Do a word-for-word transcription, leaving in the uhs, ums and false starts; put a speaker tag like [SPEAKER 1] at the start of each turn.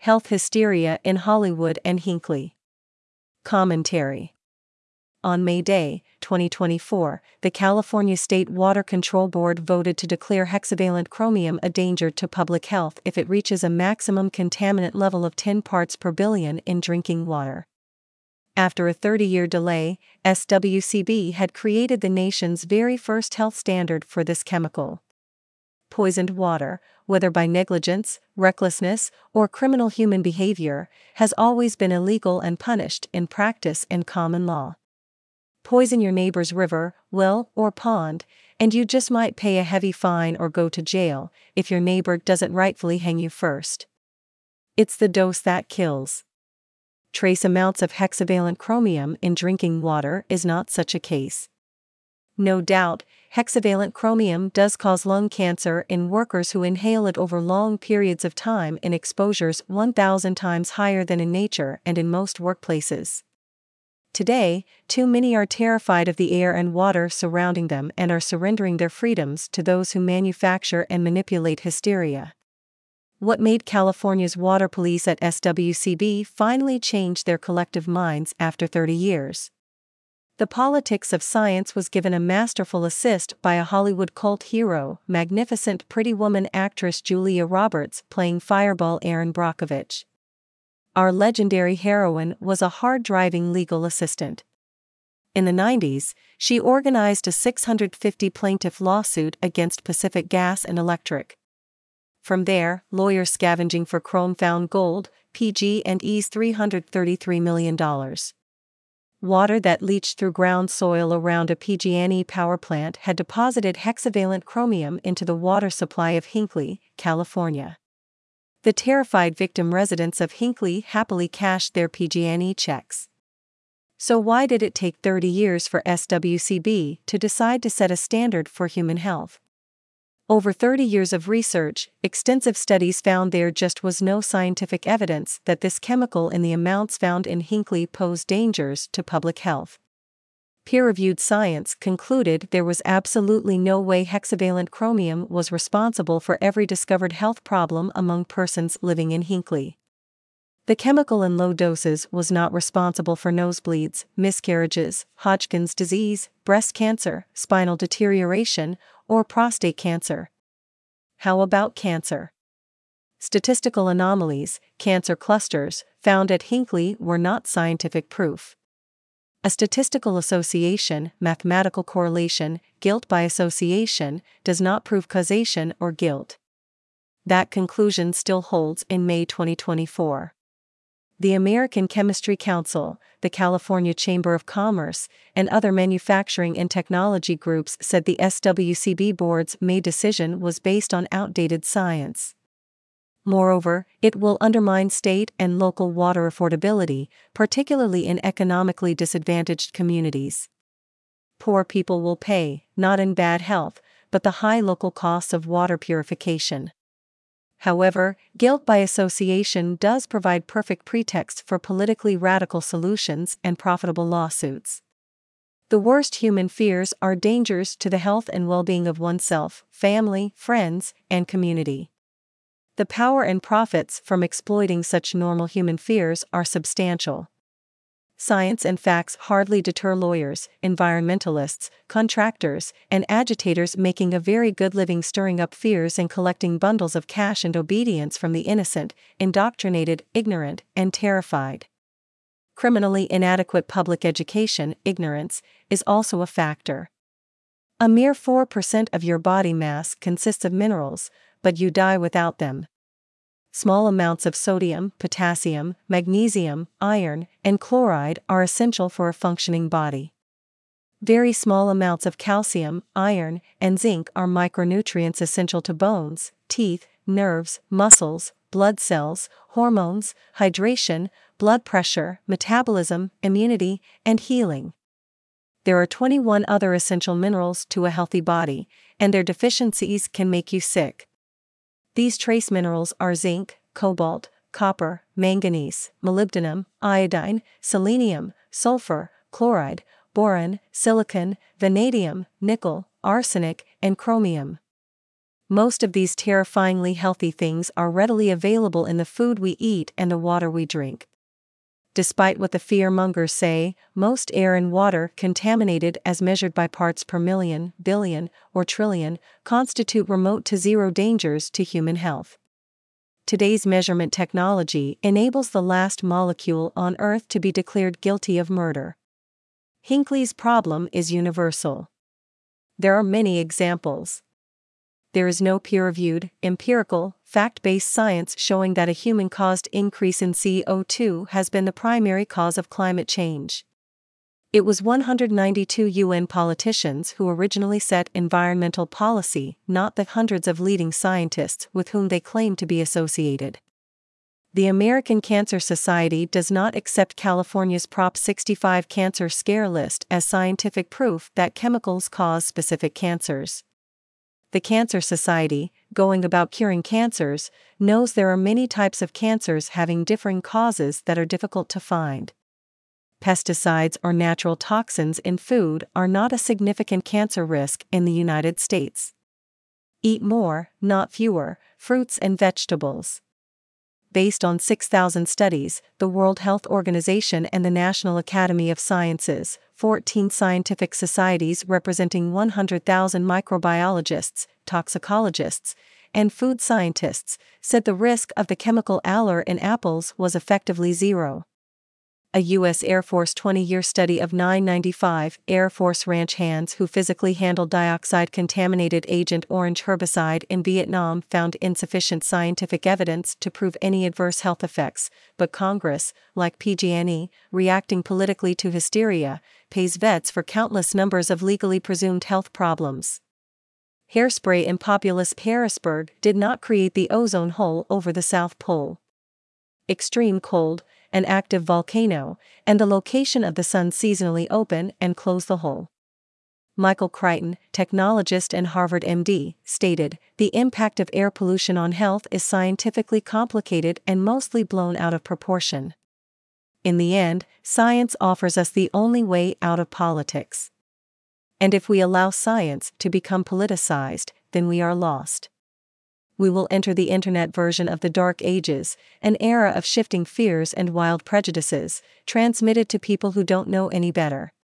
[SPEAKER 1] Health Hysteria in Hollywood and Hinckley. Commentary. On May Day, twenty twenty-four, the California State Water Control Board voted to declare hexavalent chromium a danger to public health if it reaches a maximum contaminant level of ten parts per billion in drinking water. After a thirty-year delay, S W C B had created the nation's very first health standard for this chemical. Poisoned water, whether by negligence, recklessness, or criminal human behavior, has always been illegal and punished in practice and common law. Poison your neighbor's river, well, or pond, and you just might pay a heavy fine or go to jail if your neighbor doesn't rightfully hang you first. It's the dose that kills. Trace amounts of hexavalent chromium in drinking water is not such a case. No doubt, hexavalent chromium does cause lung cancer in workers who inhale it over long periods of time in exposures one thousand times higher than in nature and in most workplaces. Today, too many are terrified of the air and water surrounding them and are surrendering their freedoms to those who manufacture and manipulate hysteria. What made California's water police at S W C B finally change their collective minds after thirty years? The politics of science was given a masterful assist by a Hollywood cult hero, magnificent Pretty Woman actress Julia Roberts playing Fireball Erin Brockovich. Our legendary heroine was a hard-driving legal assistant. In the nineties, she organized a six hundred fifty plaintiff lawsuit against Pacific Gas and Electric. From there, lawyers scavenging for chrome found gold, P G and E's three hundred thirty-three million dollars. Water that leached through ground soil around a P G and E power plant had deposited hexavalent chromium into the water supply of Hinckley, California. The terrified victim residents of Hinckley happily cashed their P G and E checks. So why did it take thirty years for S W C B to decide to set a standard for human health? Over thirty years of research, extensive studies found there just was no scientific evidence that this chemical in the amounts found in Hinckley posed dangers to public health. Peer-reviewed science concluded there was absolutely no way hexavalent chromium was responsible for every discovered health problem among persons living in Hinckley. The chemical in low doses was not responsible for nosebleeds, miscarriages, Hodgkin's disease, breast cancer, spinal deterioration, or prostate cancer. How about cancer? Statistical anomalies, cancer clusters, found at Hinckley were not scientific proof. A statistical association, mathematical correlation, guilt by association, does not prove causation or guilt. That conclusion still holds in May twenty twenty-four. The American Chemistry Council, the California Chamber of Commerce, and other manufacturing and technology groups said the S W C B board's May decision was based on outdated science. Moreover, it will undermine state and local water affordability, particularly in economically disadvantaged communities. Poor people will pay, not in bad health, but the high local costs of water purification. However, guilt by association does provide perfect pretext for politically radical solutions and profitable lawsuits. The worst human fears are dangers to the health and well-being of oneself, family, friends, and community. The power and profits from exploiting such normal human fears are substantial. Science and facts hardly deter lawyers, environmentalists, contractors, and agitators making a very good living stirring up fears and collecting bundles of cash and obedience from the innocent, indoctrinated, ignorant, and terrified. Criminally inadequate public education, ignorance, is also a factor. A mere four percent of your body mass consists of minerals, but you die without them. Small amounts of sodium, potassium, magnesium, iron, and chloride are essential for a functioning body. Very small amounts of calcium, iron, and zinc are micronutrients essential to bones, teeth, nerves, muscles, blood cells, hormones, hydration, blood pressure, metabolism, immunity, and healing. There are twenty-one other essential minerals to a healthy body, and their deficiencies can make you sick. These trace minerals are zinc, cobalt, copper, manganese, molybdenum, iodine, selenium, sulfur, chloride, boron, silicon, vanadium, nickel, arsenic, and chromium. Most of these terrifyingly healthy things are readily available in the food we eat and the water we drink. Despite what the fear-mongers say, most air and water contaminated as measured by parts per million, billion, or trillion, constitute remote to zero dangers to human health. Today's measurement technology enables the last molecule on Earth to be declared guilty of murder. Hinckley's problem is universal. There are many examples. There is no peer-reviewed, empirical, fact-based science showing that a human-caused increase in C O two has been the primary cause of climate change. It was one hundred ninety-two U N politicians who originally set environmental policy, not the hundreds of leading scientists with whom they claim to be associated. The American Cancer Society does not accept California's Prop sixty-five cancer scare list as scientific proof that chemicals cause specific cancers. The Cancer Society, going about curing cancers, knows there are many types of cancers having differing causes that are difficult to find. Pesticides or natural toxins in food are not a significant cancer risk in the United States. Eat more, not fewer, fruits and vegetables. Based on six thousand studies, the World Health Organization and the National Academy of Sciences, fourteen scientific societies representing one hundred thousand microbiologists, toxicologists, and food scientists, said the risk of the chemical allure in apples was effectively zero. A U S Air Force twenty-year study of nine hundred ninety-five Air Force ranch hands who physically handled dioxide-contaminated Agent Orange herbicide in Vietnam found insufficient scientific evidence to prove any adverse health effects, but Congress, like P G and E, reacting politically to hysteria, pays vets for countless numbers of legally presumed health problems. Hairspray in populous Harrisburg did not create the ozone hole over the South Pole. Extreme cold, an active volcano, and the location of the sun seasonally open and close the hole. Michael Crichton, technologist and Harvard M D, stated, "The impact of air pollution on health is scientifically complicated and mostly blown out of proportion. In the end, science offers us the only way out of politics. And if we allow science to become politicized, then we are lost. We will enter the internet version of the Dark Ages, an era of shifting fears and wild prejudices, transmitted to people who don't know any better."